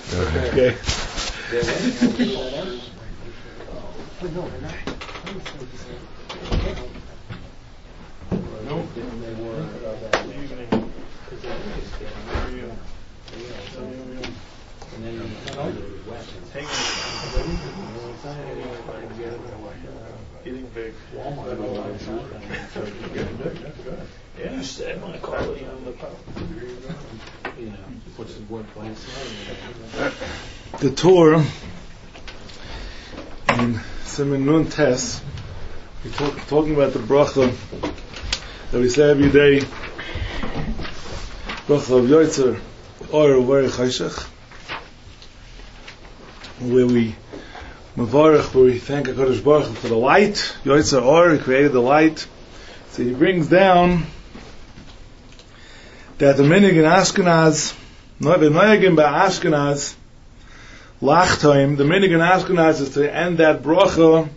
Okay. Eating big. Yeah, said my quality on the pub. You know, what's the workplace? The Torah in Siman Nun Tes, we're talking about the bracha that we say every day, bracha of Yoitzer Or Uvarech Chayshach, where we Mavarech, where we thank HaKadosh Baruch Hu for the light. Yoitzer Or, He created the light. So he brings down that the minig in Ashkenaz, not the noyagim by Ashkenaz, Lachtaim, the minig in Ashkenaz is to end that bracha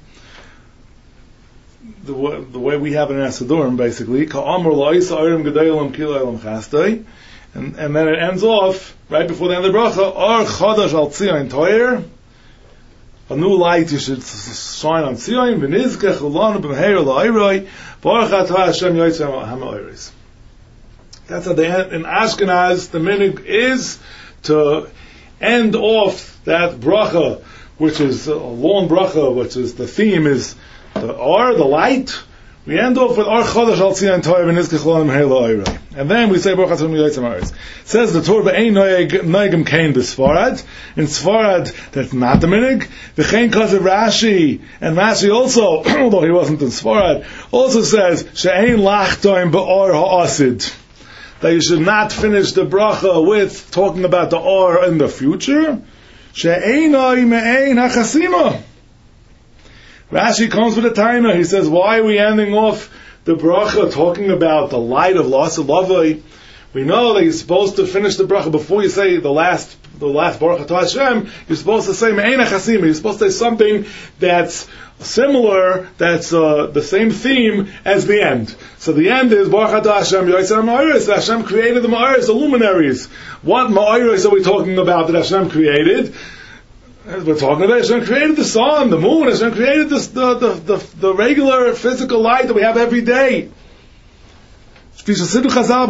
the way we have it in Asadurim, basically. Ka'amr la'isa orim gedayilam kilaylam chastoi. And then it ends off, right before the end of the bracha, Or Chodesh al Tzion Toyer, a new light you should shine on Tzion, v'nizkech ulanu b'meher la'iroi, Baruch atah Hashem yotzei ha'ma'oris. That's how they end. In Ashkenaz, the minig is to end off that bracha, which is a long bracha, which is the theme is the Or, the light. We end off with Or Chodesh al Tzion Toyer v'nizkech ulanu b'meher la'iroi. And then we say Baruch atah Hashem yotzei ha'ma'oris. Says the Torah, "Be'ein noyagim kain b'Sfarad." In Sfarad, that's not the minig. V'chein kazev Rashi, and Rashi also, although he wasn't in Sfarad, also says she'ein lachtoim be'or ha'asid, that you should not finish the bracha with talking about the or in the future. She'einai me'ein ha'chasima. Rashi comes with a timer. He says, why are we ending off the bracha talking about the light of Lasa Lavai? We know that you're supposed to finish the bracha before you say the last Baruch Atah Hashem. You're supposed to say Me'ein HaChasima. You're supposed to say something that's similar, that's the same theme as the end. So the end is Baruch Atah Hashem Yotzei Ma'oris. Hashem created the Ma'oris, the luminaries. What Ma'oris are we talking about that Hashem created? We're talking about Hashem created the sun, the moon. Hashem created the regular physical light that we have every day. Every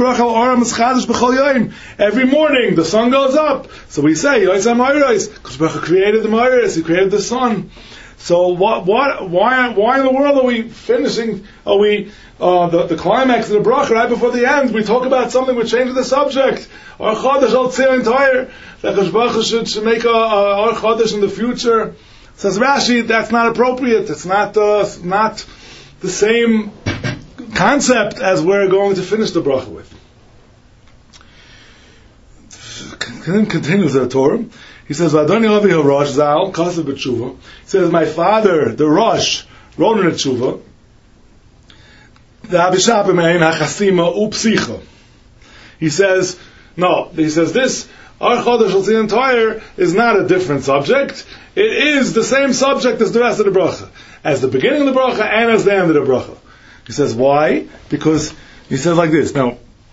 morning the sun goes up. So we say, because Baruch created the Ma'oris, He created the sun. So why in the world are we finishing, the climax of the bracha right before the end? We talk about something, we're changing the subject. Or Chodesh al Tzion Toyer, that Baruch should make Or Chodesh in the future. Says Rashi, that's not appropriate. It's not the same concept as we're going to finish the bracha with. Continues the Torah. He says, "Adoni Avi Rosh Zal Kasav B'Tshuva." He says, my father, the Rosh, wrote in a Tshuva, the Abishap Me'ein HaChasima Upsicha. He says, this Or Chodesh al Tzion Toyer is not a different subject. It is the same subject as the rest of the bracha, as the beginning of the bracha and as the end of the bracha. He says, why? Because he says like this. Now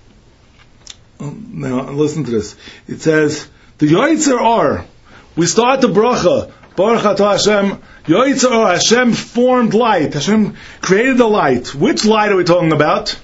listen to this. It says, the Yoitzer Or, we start the bracha, Baruch Atah Hashem, Yoitzer Or, Hashem formed light. Hashem created the light. Which light are we talking about?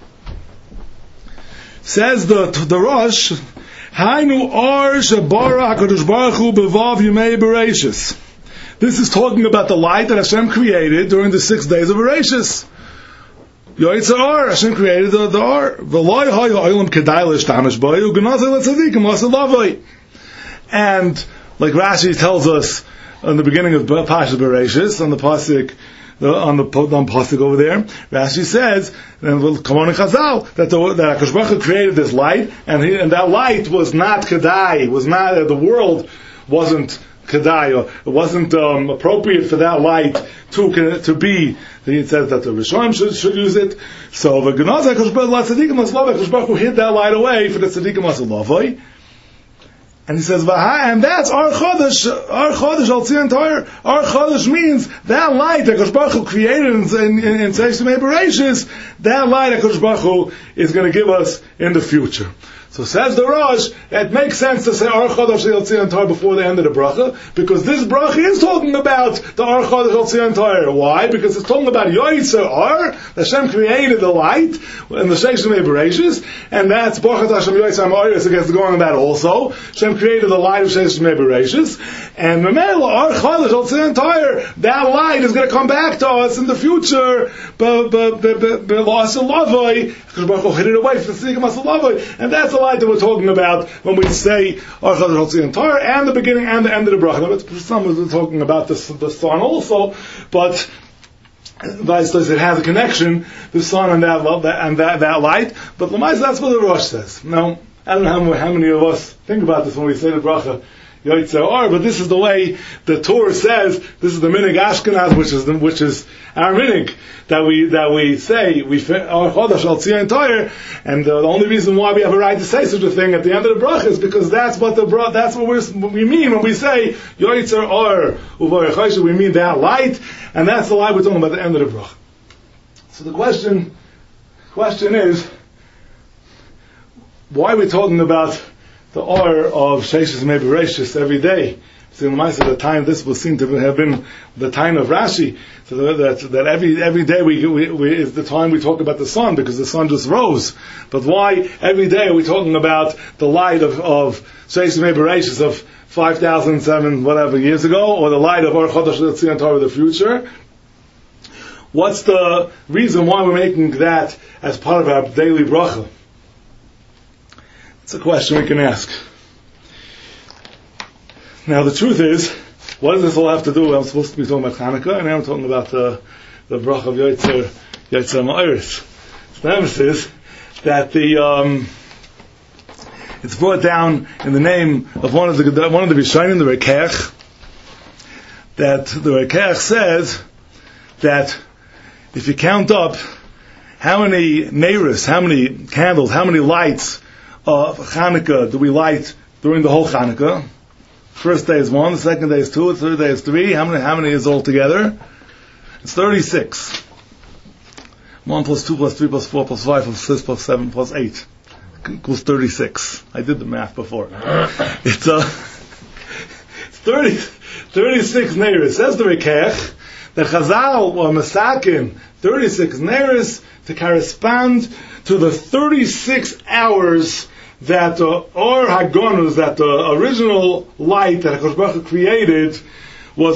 Says the Rosh, Hainu Or Shebara HaKadosh Baruch Hu Bevav Yimei Bereshis. This is talking about the light that Hashem created during the 6 days of Bereshis. Yoitzer Or, Hashem created the Or. V'loi hayu olam kedai l'shtamish boi, u'genazai l'tzadikim l'asa lavoi. And like Rashi tells us in the beginning of Parshas Bereshis, on the pasuk, on pasuk over there, Rashi says, and we'll come on in Chazal, that HaKadosh Baruch Hu created this light, and that light was not kedai, the world wasn't kedai, or it wasn't appropriate for that light to be. He says that the Rishonim should use it. So the Genazai HaKadosh Baruch Hu hid that light away for the tzadikim l'asavoi. And he says, and that's Or Chodesh al Tzion Toyer. Or Chodesh means that light that HaKadosh Baruch Hu created in Seish Yimei Bereshis, that light that HaKadosh Baruch Hu is going to give us in the future. So says the Rosh, it makes sense to say Ar Chodesh Yotzion Torah before the end of the bracha, because this bracha is talking about the Ar Chodesh Yotzion Torah. Why? Because it's talking about Yoitzer Ar, Hashem created the light, and the Sheish Shemei Bereshis, and that's Baruch Hashem Yoitzer Ar, so it gets going on that also. Hashem created the light of Sheish Shemei Bereshis, and Memela Ar Chodesh Yotzion Torah, that light is going to come back to us in the future, because Baruch Hu hid it away from the Tzadikim Asalavoi, and that's the light that we're talking about when we say Ar Chodesh Yotzion Torah, and the beginning and the end of the bracha. Now, some are talking about the sun also, but Vice says it has a connection, the sun and that light. But Lamais, that's what the Rosh says. Now, I don't know how many of us think about this when we say the bracha Yoitzer Ar, but this is the way the Torah says. This is the minig Ashkenaz, which is our minig that we say Ar Chodesh Yotzion Torah, and the only reason why we have a right to say such a thing at the end of the bracha is because that's what we mean when we say Yoitzer Ar Uvayich Choshen. We mean that light, and that's the light we're talking about at the end of the bracha. So the question is, why are we talking about the Or of Sheish Shemei Bereshis every day? So in the time this was seen to have been the time of Rashi, so that every day we is the time we talk about the sun, because the sun just rose. But why every day are we talking about the light of Sheish Shemei Bereshis of 5,007 whatever years ago, or the light of Ar Chodesh Yotzion Torah of the future? What's the reason why we're making that as part of our daily bracha? It's a question we can ask. Now the truth is, what does this all have to do? I'm supposed to be talking about Hanukkah, and now I'm talking about the bracha of Yoitzer Ma'aris. So the emphasis that it's brought down in the name of one of the Rishonim, the Rekech, that the Rekech says that if you count up how many neiros, how many candles, how many lights of Hanukkah do we light during the whole Hanukkah? First day is 1, the second day is 2, the third day is 3. How many is all together? It's 36. 1 plus 2 plus 3 plus 4 plus 5 plus 6 plus 7 plus 8 equals 36. I did the math before. It's 36 neiros. Says the Rekech that Chazal or Masakin 36 neiros to correspond to the 36 hours that Or Hagonus, that the original light that HaKadosh Baruch Hu created was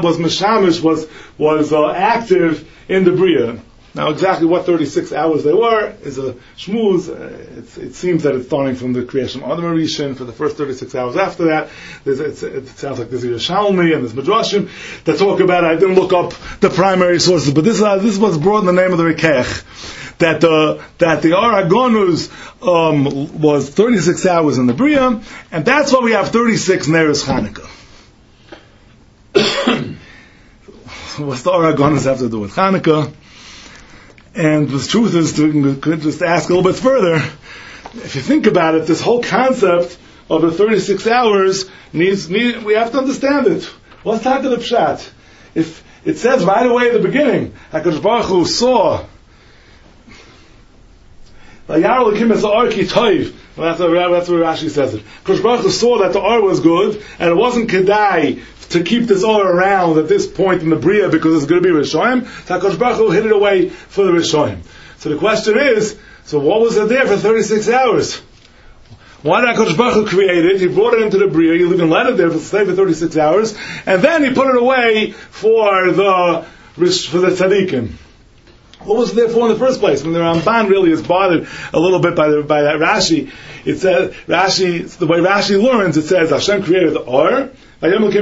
active in the Bria. Now exactly what 36 hours they were is a shmuz. It seems that it's starting from the creation of Adam Rishon for the first 36 hours after that. It sounds like there's Yerushalmi and there's Midrashim that talk about it. I didn't look up the primary sources, but this was brought in the name of the Rekech. That the Or Hagonus was 36 hours in the Bria, and that's why we have 36 Neros Hanukkah. What's the Or Hagonus have to do with Hanukkah? And the truth is, to just ask a little bit further, if you think about it, this whole concept of the 36 hours we have to understand it. What's Taka the Pshat? If it says right away at the beginning, HaKadosh Baruch Hu saw that's what Rashi says it. HaKadosh Baruch Hu saw that the Or was good, and it wasn't Kedai to keep this Or around at this point in the Bria because it's going to be Rishonim. So HaKadosh Baruch Hu hid it away for the Rishonim. So the question is, so what was it there for 36 hours? Why did HaKadosh Baruch Hu create it? He brought it into the Bria, he even let it there to stay for 36 hours, and then he put it away for the Tzadikim. What was it there for in the first place? When the Ramban really is bothered a little bit by that Rashi, it says the way Rashi learns, it says Hashem created the Or, and Hashem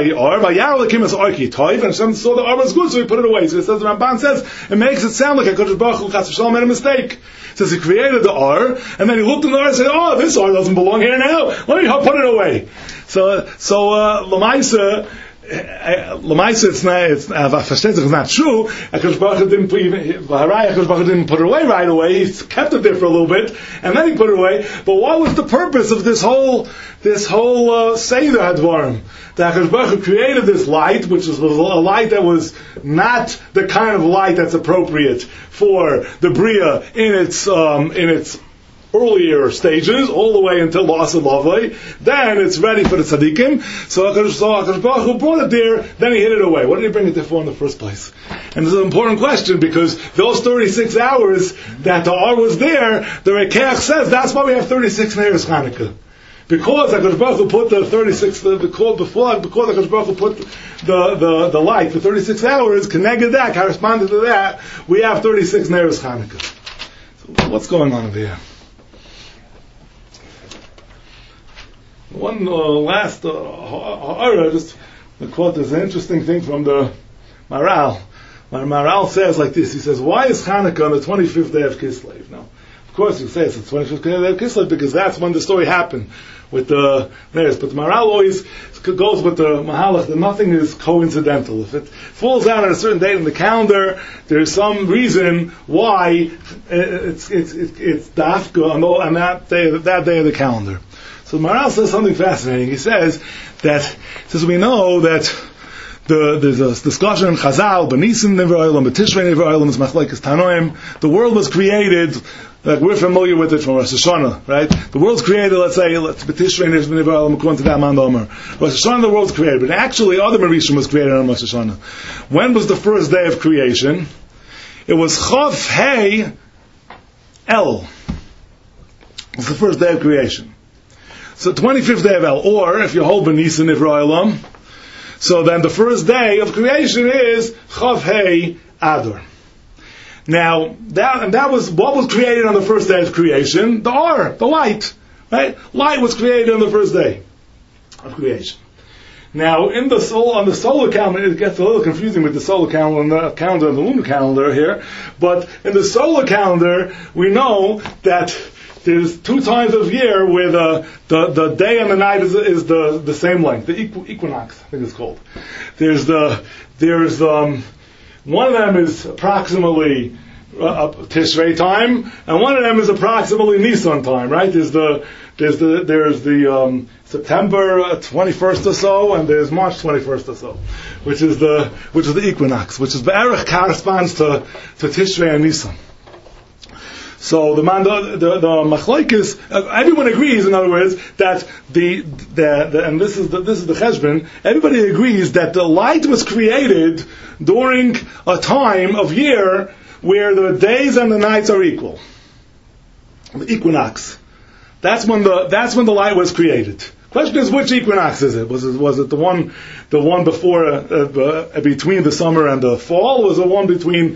saw the Or was good, so he put it away. So it says the Ramban says it makes it sound like HaKadosh Baruch Hu Chas v'Shalom made a mistake. It says he created the Or, and then he looked in the Or and said, "Oh, this Or doesn't belong here now. Let me put it away." So Lamaisa. It's not true. HaKadosh Baruch Hu didn't put it away right away. He kept it there for a little bit, and then he put it away. But what was the purpose of this whole Seder Hadvarim? That HaKadosh Baruch Hu created this light, which was a light that was not the kind of light that's appropriate for the Bria in its earlier stages, all the way until the Asad Lavai. Then it's ready for the Tzaddikim. So HaKadosh Baruch Hu brought it there, then he hid it away. What did he bring it there for in the first place? And this is an important question, because those 36 hours that the Ar was there, the Rekeach says that's why we have 36 Neiros Chanukah. Because HaKadosh Baruch Hu put the 36, because HaKadosh Baruch Hu put the light for 36 hours, connected that, corresponded to that, we have 36 Neiros Chanukah. So what's going on over here? One last just the quote is an interesting thing from the Maral. Maral says like this. He says, "Why is Hanukkah on the 25th day of Kislev?" Now, of course, you say it's the 25th day of Kislev because that's when the story happened with the Neiros. But the Maral always goes with the Mahalach that nothing is coincidental. If it falls out on a certain date in the calendar, there's some reason why it's dafka on that day of the calendar. So Maral says something fascinating. He says we know that there's a discussion in Chazal, B'Nisim Never Olam, B'Tishrei Never Olam is Machlekes Tanoim. The world was created, like we're familiar with it from Rosh Hashanah, right? The world's created, let's say, B'Tishrei Never Olam, according to that man Omer. Rosh Hashanah, the world's created, but actually Adam Rishon was created on Rosh Hashanah. When was the first day of creation? It was Chav Hei El. It was the first day of creation. So 25th day of El, or if you hold B'Nisim Never Olam, so then the first day of creation is Chav Hei Adar. Now, that was what was created on the first day of creation? The Or, the light. Right? Light was created on the first day of creation. Now, on the solar calendar, it gets a little confusing with the solar calendar and the lunar calendar here, but in the solar calendar, we know that there's 2 times of year where the day and the night is the same length, the equinox, I think it's called. There's one of them is approximately Tishrei time, and one of them is approximately Nisan time, right? There's the September 21st or so, and there's March 21st or so, which is the equinox, which is Be'erach corresponds to Tishrei and Nisan. So the machlokes, everyone agrees, in other words, that and this is the cheshbon. Everybody agrees that the light was created during a time of year where the days and the nights are equal. The equinox. That's when the light was created. Question is, which equinox is it? Was it the one before between the summer and the fall? Or was it one between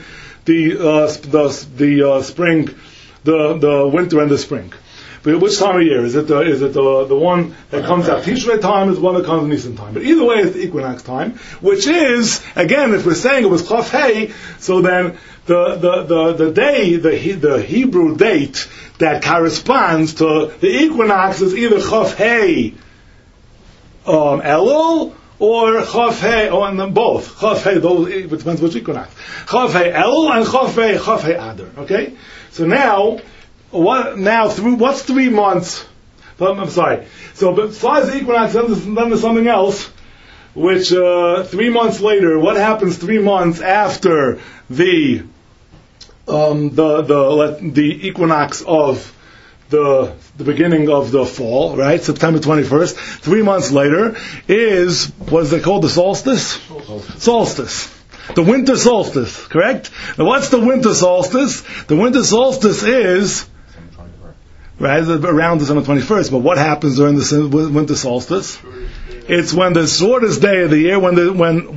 the spring? The winter and the spring. But which time of year? Is it the one that comes at Tishrei time, is the one that comes at Nisan time? But either way, it's the equinox time, which is, again, if we're saying it was Chav Hei, so then the day, the Hebrew date that corresponds to the equinox is either Chav Hei Elul or Chav Hei, and then both. Chav Hei, it depends which equinox. Chav Hei Elul and Chav Hei Adar. Okay? So what's 3 months? I'm sorry. So besides the equinox, then there's something else, which 3 months later, what happens 3 months after the equinox of the beginning of the fall, right? September 21st. 3 months later is, what is it called? The solstice? Solstice. The winter solstice, correct? Now what's the winter solstice? The winter solstice is right around December 21st. But what happens during the winter solstice? It's when the shortest day of the year, when the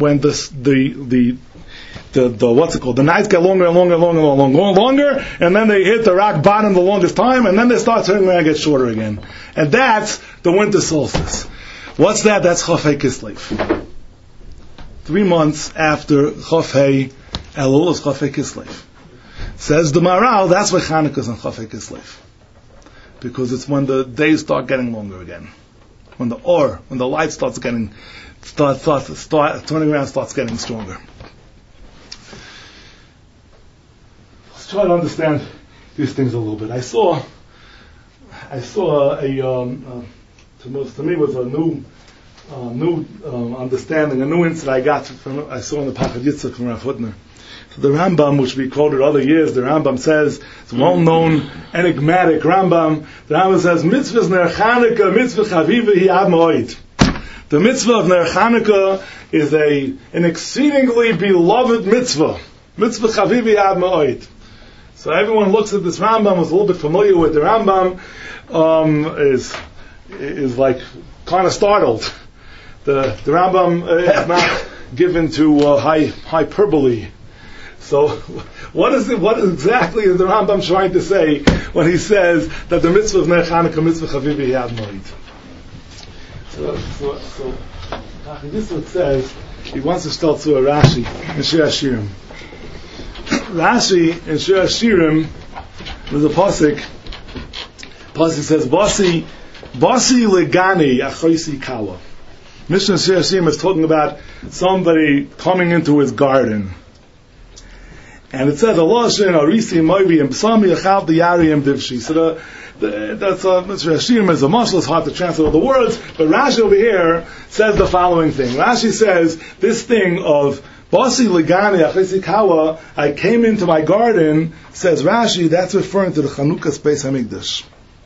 what's it called? The nights get longer and longer, and then they hit the rock bottom the longest time, and then they start turning around and get shorter again. And that's the winter solstice. What's that? That's Chav Hei Kislev. 3 months after Chav Hei Elul is Chav Hei Kislev. Says the Maral, that's why Chanukah is on Chav Hei Kislev. Because it's when the days start getting longer again. When the light starts turning around, starts getting stronger. Let's try to understand these things a little bit. I saw to me was a new new understanding, a new insight I saw in the Pachad Yitzchak from Rav Hutner. So the Rambam, which we quoted other years, the Rambam says, it's a well-known, enigmatic Rambam. The Rambam says, mitzvahs ner Chanukah, mitzvah chaviva hi ad moed. The mitzvah of ner Chanukah is an exceedingly beloved mitzvah. Mitzvah chaviva hi ad moed. So everyone looks at this Rambam, who's a little bit familiar with the Rambam, is like kind of startled. The Rambam is not given to hyperbole. So, what exactly is the Rambam trying to say when he says that the mitzvah of Ner Chanukah, mitzvah chaviva hi ad moed? So this what says, he wants to start to a Rashi in Shir Hashirim. Rashi in Shir Hashirim, there's a pasuk. Pasuk says, Basi legani achoisi kala. Mishnah Shir Hashirim is talking about somebody coming into his garden. And it says, Allah Shem Arisi Moivi and Psalmi Achal Diyari and Divshi. So that's Hashirim is a mashal, it's hard to translate all the words, but Rashi over here says the following thing. Rashi says, this thing of Basi Legani Achisi Kawa, I came into my garden, says Rashi, that's referring to the Chanukah's Beis HaMikdash.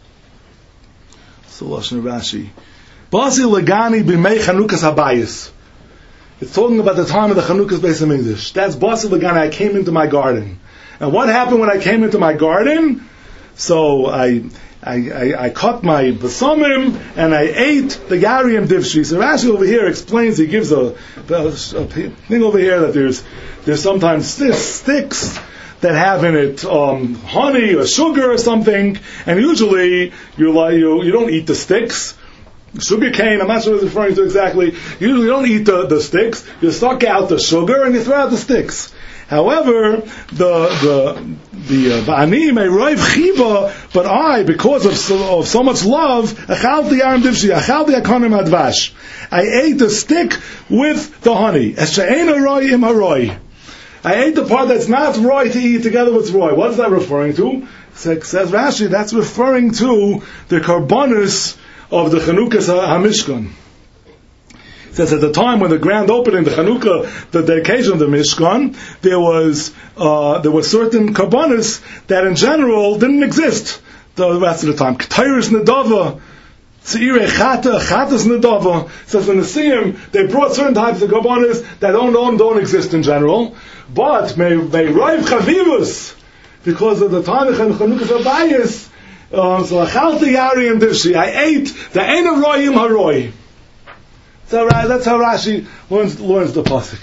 So Lashon Rashi. Basi Legani B'mei Chanukah's Habayis. It's talking about the time of the Chanukah's Beis HaMikdash. That's Basi Legani, I came into my garden. And what happened when I came into my garden? So I cut my basamim and I ate the Yariyim Divshi. So Rashi over here explains, he gives a thing over here that there's sometimes sticks that have in it honey or sugar or something, and usually you don't eat the sticks. Sugar cane, I'm not sure what it's referring to exactly. Usually you don't eat the sticks, you suck out the sugar and you throw out the sticks. However, the ba'ani may roiv chiva, but I, because of so much love, achalti yarim divshi, achalti akanim advash. I ate the stick with the honey. Es she'ena roi im haroi. I ate the part that's not roi to eat together with roi. What is that referring to? Says Rashi, that's referring to the karbonis of the Chanukah's HaMishkan. It says at the time when the grand opening, the Chanukah, the dedication of the Mishkan, there were certain karbonis that in general didn't exist the rest of the time. Ketairis Nedava, Tzirei Chata, Chatas Nedava. It says in the Siyum, they brought certain types of karbonis that don't exist in general, but may Raiv Chavivus, because of the time of Chanukah's Habayis, so Achalti Yari and Divshi, I ate the Eina Royim Haroi. That's how Rashi learns the pasuk.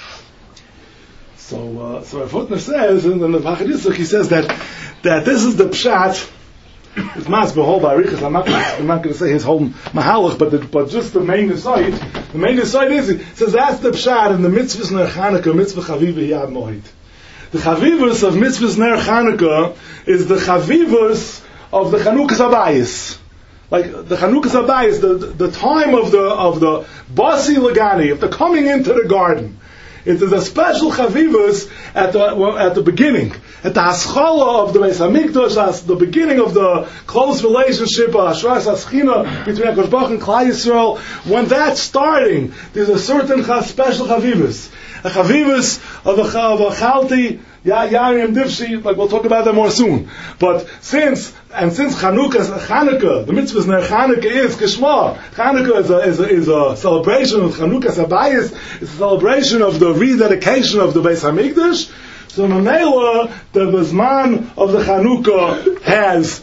So Rav Hutner says, and in the Pachad Yitzchak, he says that this is the pshat. It's mas behold by Arichas. I'm not going to say his whole mahalach, but just the main insight. The main insight is, it says that's the pshat in the mitzvahs ner Chanukah, mitzvah chaviva hi ad moed. The chavivus of mitzvahs ner Chanukah is the chavivus of the Chanukah's Habayis. Like the Chanukah's Habayis, the time of the Basi Legani, of the coming into the garden. It is a special chavivus at the beginning, at the haschala of the Beis Hamikdash, the beginning of the close relationship, Hashras Haschina between HaKadosh Baruch Hu and Klal Yisrael. When that's starting, there's a certain special chavivus, a chavivus of a chalti Yarim Divshi. Like we'll talk about that more soon. But since Chanukah, the mitzvah's ner Chanukah is Kishma. Chanukah is a celebration of Chanukah's Habayis. It's a celebration of the rededication of the Beis Hamikdash. So Mamela, the Bezman of the Chanukah has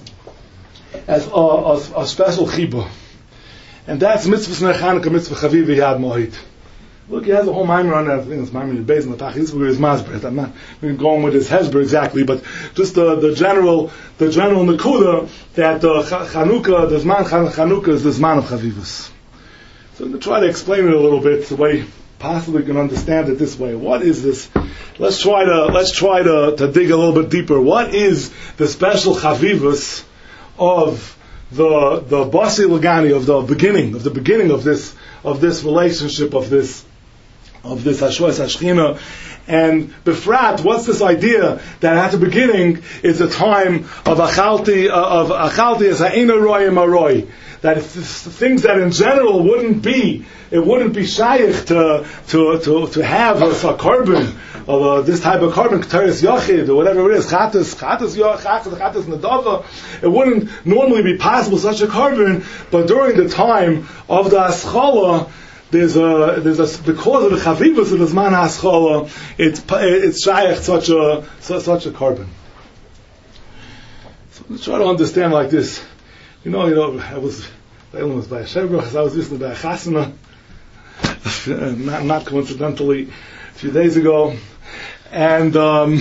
a special chibah, and that's mitzvah's ner Chanukah, mitzvah chaviva hi ad moed. Look, he has a whole mimer on that. I think it's mimer in the base in the Tach. This is Masber. I'm not going with his Hezber exactly, but just the general Nakuda that Chanukah, the Zman Chanukah is the Zman of Chavivus. So I'm going to try to explain it a little bit the way possibly you can understand it this way. What is this? Let's try to dig a little bit deeper. What is the special Chavivus of the Basi Legani, of the beginning of this relationship, of this of this Hashvas Hashchina. And Befrat, what's this idea that at the beginning is a time of Achalti as Ha'ena Roy and Maroi, that things that in general wouldn't be shaykh to have a carbon of this type of carbon, Keteris Yachid or whatever it is, Chatas Nadava. It wouldn't normally be possible such a carbon, but during the time of the Aschala, there's a because of the chavivus of the Zman HaAschala, it's shaykh such a carbon. So let's try to understand like this. I was by a Shevrach, I was listening to a Chasana, not coincidentally, a few days ago, and the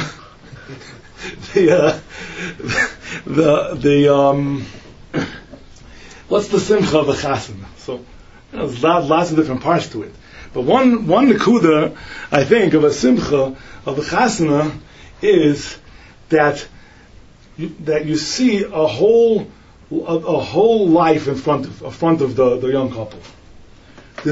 what's the simcha of a Chasana? So there's lots of different parts to it, but one nekuda I think of a simcha of a Chasana is that you see a whole life in front of the young couple. In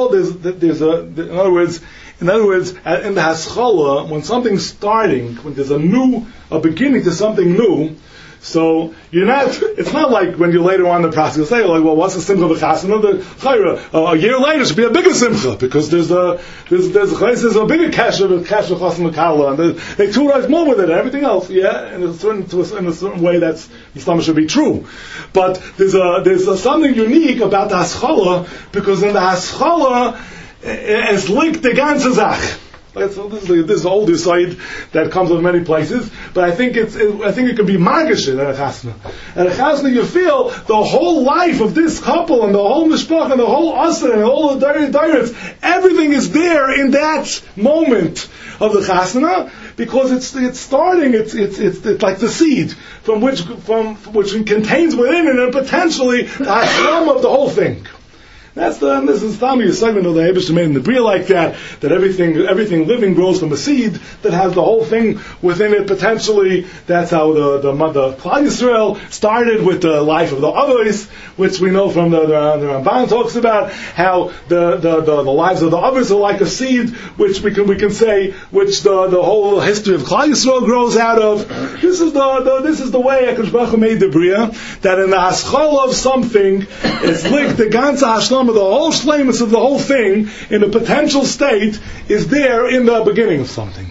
other words, in the Haschala, when something's starting, when there's a beginning to something new, so it's not like when you later on in the process you say, like, well, what's the simcha of the chasana? A year later should be a bigger simcha, because there's a bigger kasha of chasana kala, and they two write more with it, and everything else, yeah, in a certain way that's Islam should be true. But there's something unique about the haschala, because in the haschala, it's linked the ganze Zach. This is the older side that comes from many places, but I think it can be margish at a chasna. At a chasna, you feel the whole life of this couple and the whole mishpach and the whole asr and all the direts. Everything is there in that moment of the chasna, because it's starting. It's like the seed from which it contains within it and potentially the hashlam of the whole thing. This is Tami, a segment of the Eibush made in the Bria like that everything living grows from a seed that has the whole thing within it potentially. That's how the mother Klal Yisrael started with the life of the Avos, which we know from the Ramban talks about how the lives of the Avos are like a seed, which we can say, which the whole history of Klal Yisrael grows out of. This is the way HaKadosh Baruch Hu made the Bria, that in the haschal of something is linked the ganze hashlam of the whole shleimus of the whole thing in a potential state is there in the beginning of something.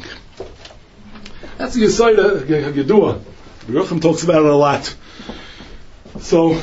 That's the Yesod Yedua. Yerucham talks about it a lot. So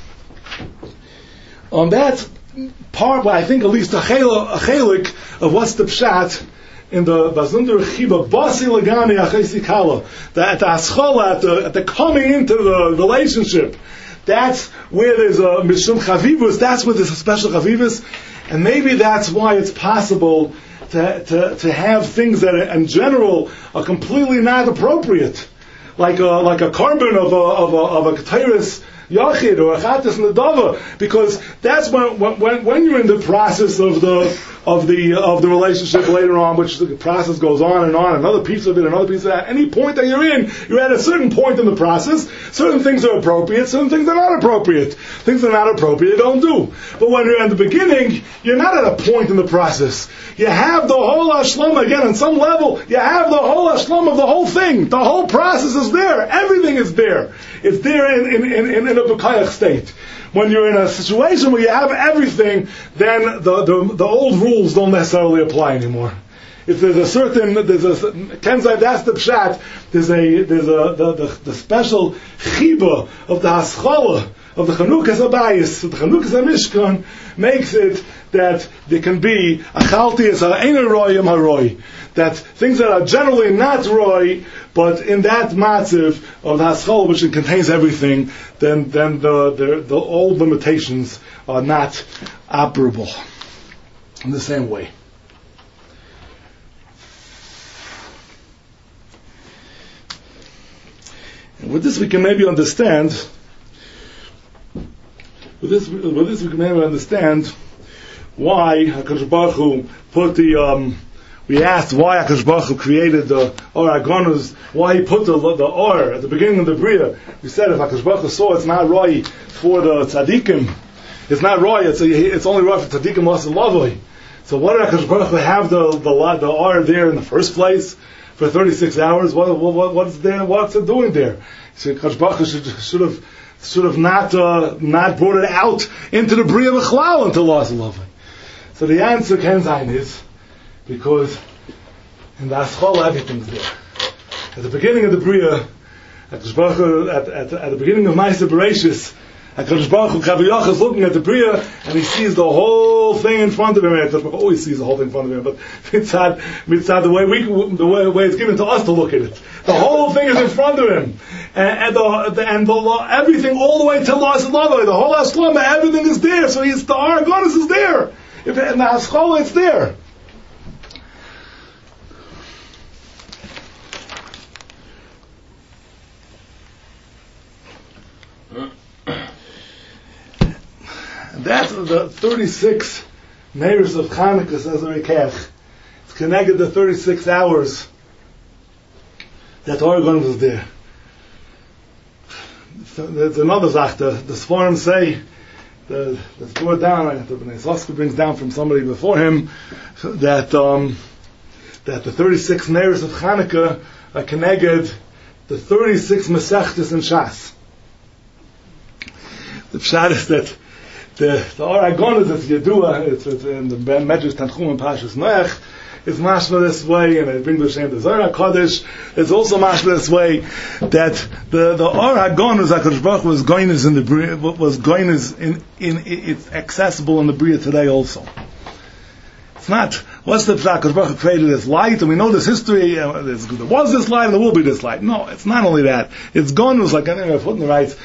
on that part, I think at least a chelik of what's the pshat in the Bazunder Chiba Basi Lagani Achesi Kala, that at the Aschola, at the coming into the relationship, that's where there's a Mishum Chavivus, that's where there's a special Chavivus, and maybe that's why it's possible to have things that in general are completely not appropriate, like a carbon of a Keteris Yachid or a Chatas Nadava, because that's when you're in the process of the relationship later on, which the process goes on, another piece of it, at any point that you're at a certain point in the process. Certain things are appropriate, certain things are not appropriate. Things that are not appropriate, don't do. But when you're at the beginning, you're not at a point in the process. You have the whole ashlam, again, on some level, you have the whole ashlam of the whole thing. The whole process is there. Everything is there. It's there in a Bukayach state. When you're in a situation where you have everything, then the old rules don't necessarily apply anymore. If that's the pshat. There's the special chiba of the haschala of the Chanukas Abayis, the Chanukas Mishkan, makes it that there can be achalti as ha'eina royim haroi, that things that are generally not roy, but in that matziv of the haschal, which contains everything, then the old limitations are not operable in the same way. And with this we can maybe understand. With this we can maybe understand why HaKadosh Baruch Hu put we asked why HaKadosh Baruch Hu created the Or Agonus, why he put the Or at the beginning of the Bria. We said if HaKadosh Baruch Hu saw it's not Roy for the Tzaddikim, it's not Roy, it's only Roy for Tzaddikim Lasa Lavoi. So what did HaKadosh Baruch Hu have the R there in the first place for 36 hours? What's there? What's it doing there? So HaKadosh Baruch Hu should have not brought it out into the Bria B'chlal until Las Lovin. So the answer, Ken Zayin, is because in the Aschol everything's there. At the beginning of the Bria, at the beginning of Ma'aser Bereishis, HaKadosh Baruch Hu Kaviyach is looking at the Bria and he sees the whole thing in front of him. And HaKadosh Baruch Hu always sees the whole thing in front of him, but mitzad the way it's given to us to look at it. The whole thing is in front of him, and everything all the way till Las Lavai, the whole Ashlama, everything is there. So the Aragonis is there. If in the Haskola, it's there. That's the 36 Neiros of Chanukah, says the Rikach. It's connected to 36 hours that Oregon was there. So there's another Zach. The Sforim say, it's brought down, the Bnei Soska brings down from somebody before him, that the 36 Neiros of Chanukah are connected the 36 Masechtas in Shas. The Pshat is that the Aragon is Yedua, it's in the Medrash Tanchum and Pashas Noach, is mashma this way, and it brings the Shem to Zohar HaKadosh. It's also mashma this way that the Aragon is HaKadosh Baruch Hu was goinus in the Bria, was goinus in it's accessible in the Bria today also. It's not what's the pshat? HaKadosh Baruch Hu created this light, and we know this history. There was this light, and there will be this light. No, it's not only that. It's goinus, like Footner writes.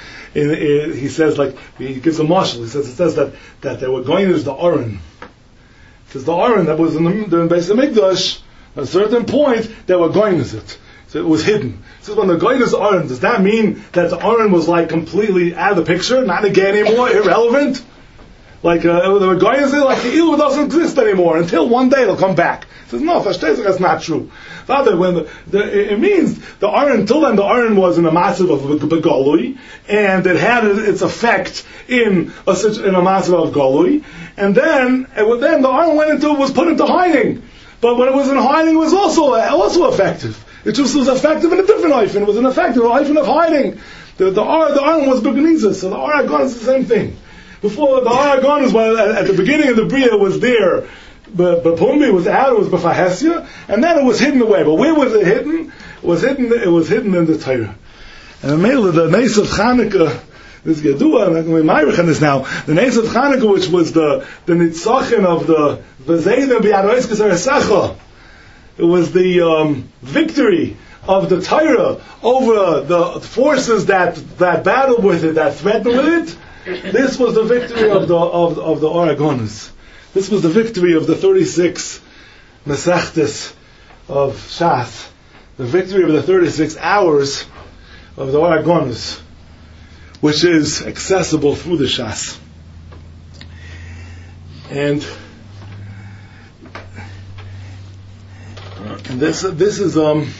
He says, like, he gives a marshal. He says that they were going as the Aron. Because the Aron that was in the Beis Hamikdash, at a certain point, they were going as it. So it was hidden. So when the going is Aron, does that mean that the Aron was like completely out of the picture, not again anymore, irrelevant? Like they were going as it, like the Ilu doesn't exist anymore until one day it'll come back. He says, no, that's not true. Rather, when it means the Aron, until then the Aron was in a massive of Galui, and it had its effect in a massive of Galui, and then the Aron was put into hiding. But when it was in hiding, it was also effective. It just was effective in a different hyphen. It was an effective hyphen of hiding. The Aron was Begnizah, so the Aragon is the same thing. Before the Aragon is at the beginning of the Bria was there. But Pumbi was out, it was B'Fahesia, and then it was hidden away. But where was it hidden? It was hidden in the Torah. And the Nes of Chanukah, this Yedua, and I'm going to be Meirich on this now, the Nes of Chanukah, which was the Nitzachin of the V'Zeidim B'Yadois K'Zer Esecha. It was the victory of the Torah over the forces that battled with it, that threatened with it. This was the victory of the Aragonis. This was the victory of the 36 Masechtas of Shas, the victory of the 36 hours of the Aragonis, which is accessible through the Shas. And this is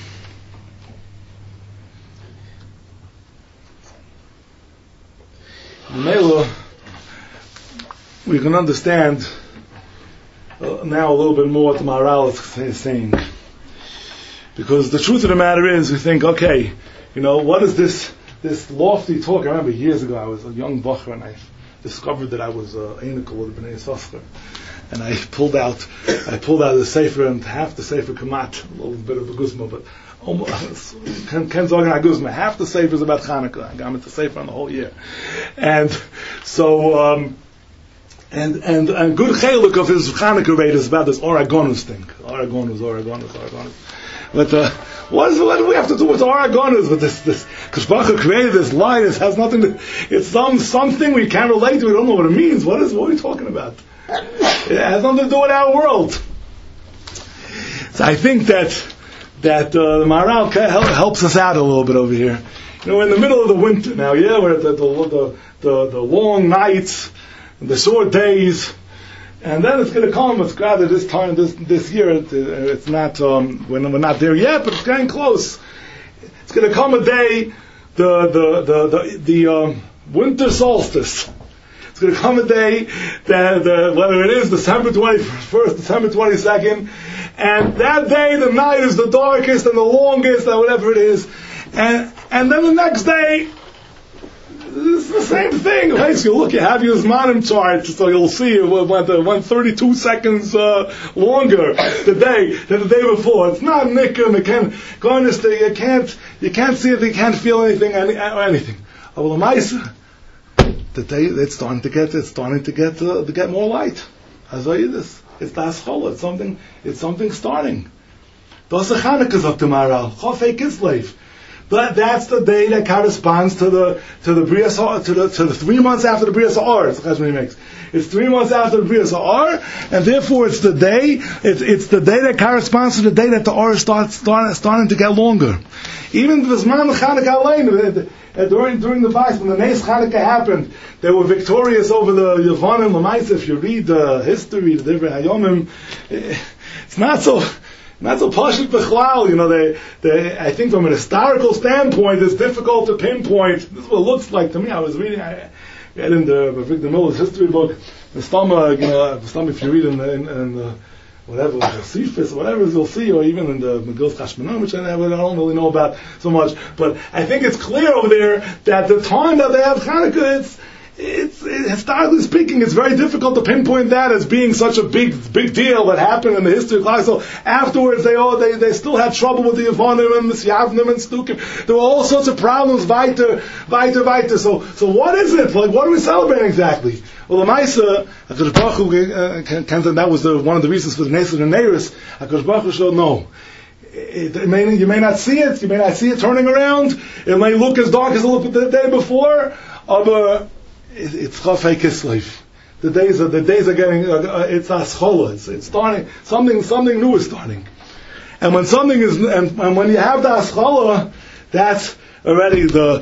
Mela, we can understand now a little bit more what the Maharal is saying. Because the truth of the matter is, we think, okay, what is this lofty talk? I remember years ago, I was a young bacher, and I discovered that I was Einikal with Bnei Yisachar. And I pulled out the Sefer, and half the Sefer Kamat, a little bit of a guzma, but almost, Ken Zogan HaGuzma, half the Sefer is about Chanukah. I got into Sefer on the whole year. And so, and good cheluk of his Chanukah rate is about this Aragonus thing. Aragonus. But what do we have to do with Aragonus? With this? Because Baruch Hu created this light. It has nothing to. It's something we can't relate to. We don't know what it means. What are we talking about? It has nothing to do with our world. So I think that the Maharal helps us out a little bit over here. We're in the middle of the winter now. Yeah, we're at the long nights, the short days, and then it's going to come. It's rather this time this year. It's not we're not there yet, but it's getting close. It's going to come a day, the winter solstice. It's It's going to come a day that whether it is December 21st, December 22nd, and that day the night is the darkest and the longest, and whatever it is, and then the next day. It's the same thing. Right? So you have your Zmanim chart, so you'll see it went 32 seconds longer the day than the day before. It's not nikum. You can't see it. You can't feel anything or anything. The day it's starting to get more light. As I this, it's the Aschala. It's something starting. Das Chanukah of tomorrow. Chafei Kislev. But that's the day that corresponds to the Bria Sa'ar, to the 3 months after the Bria Sa'ar. It's 3 months after the Bria Sa'ar, and therefore it's the day that corresponds to the day that the Or starting to get longer. Even the Zman Chanukah Alein, during the Bais, when the Nes Chanukah happened, they were victorious over the Yavanim Lamaisa. If you read the history, the Divrei Hayomim, it's not so pashut b'chlal. I think from an historical standpoint, it's difficult to pinpoint. This is what it looks like to me. I was reading, I read in the Victor Miller's history book, the stomach, if you read in the whatever, the Cephas, whatever you'll see, or even in the Megillah Chashmonaim, which I don't really know about so much. But I think it's clear over there that the time that they have Chanukah, it's historically speaking, it's very difficult to pinpoint that as being such a big deal that happened in the history of Klal. So afterwards, they still had trouble with the Yavanim and Misyavnim and Stukim. There were all sorts of problems. Weiter. So what is it? Like, what are we celebrating exactly? Well, the Maisa, HaKadosh Baruch Hu, that was one of the reasons for the Nesed and Neiris. HaKadosh Baruch Hu showed no. You may not see it. You may not see it turning around. It may look as dark as it looked the day before. It's Chafei Kislev. The days are getting. It's Aschala. It's starting. Something new is starting. And when something is, and when you have the Aschala, that's already the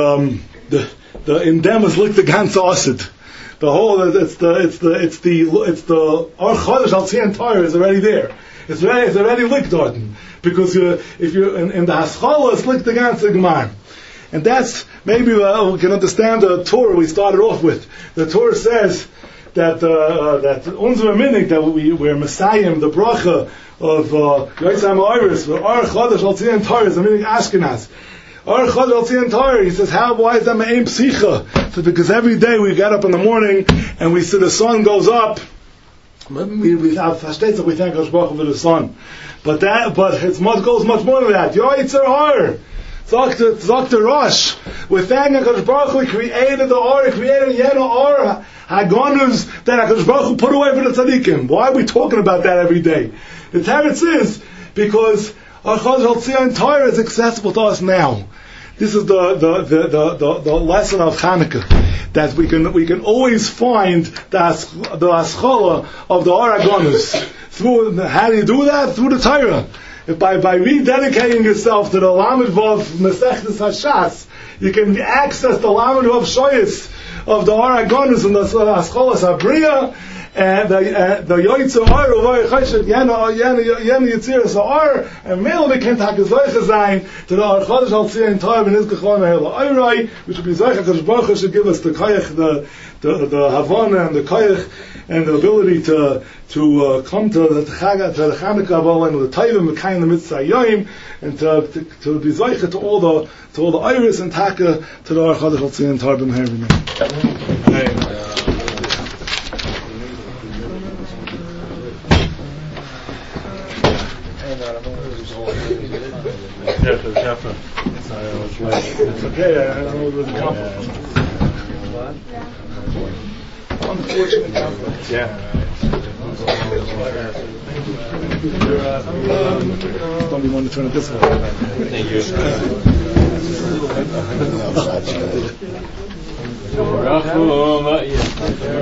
Indemus lick the ganz Asid. The whole it's the Or Chodesh Al Tzion Torah is already there. It's already licked Dorten, because if you're in the Haschala, it's licked the ganz Gemar. And that's maybe we can understand the Torah we started off with. The Torah says that unser minig, that we're Messiah, the bracha of Yotzam Iris, Or Chodesh Al Tzion Torah is a minig Ashkenaz. Or Chodesh Al Tzion Torah, he says, why is that Me'im Psicha? So because every day we get up in the morning and we see the sun goes up. We thank Hakadosh Baruch Hu for the sun, but it goes much more than that. Yoitzer Har. Dr. Rosh, we're thanking HaKadosh Baruch Hu. He created the Or, He created Yeno Or, Hagonus, that HaKadosh Baruch Hu put away for the Tzaddikim. Why are we talking about that every day? The Teretz is because our Chodesh Al Tzion Torah is accessible to us now. This is the lesson of Chanukah, that we can always find the Aschala of the Or Hagonus. How do you do that? Through the Torah. By rededicating yourself to the Lamed Vav Masechtas Hashas, you can access the Lamed Vav Shoyis of the Or Hagonus and the Ascholas Habriya, and the Yoitzer Or Uvay Chesed Yena Yitziras Or, and Mele Bekent HaKazoycha Zayin to the Or Chodesh Al Tzion Torah Ben Izgachon Ha'el Oiroi, which would be Zoycha HaKadosh Baruch Hu should give us the Koyach, the Havana and the Koyach, and the ability to come to the Chanukah and the Taivim, the Kain, the Mitzvah Yoim, and to be Zoycha to all the Iris and Taka to the Or Chodesh Al Tzion Torah Ben Ha'el. It's okay, I don't know what the conflict. Unfortunate conflict. Yeah. Somebody wanted to turn it this way. Thank you.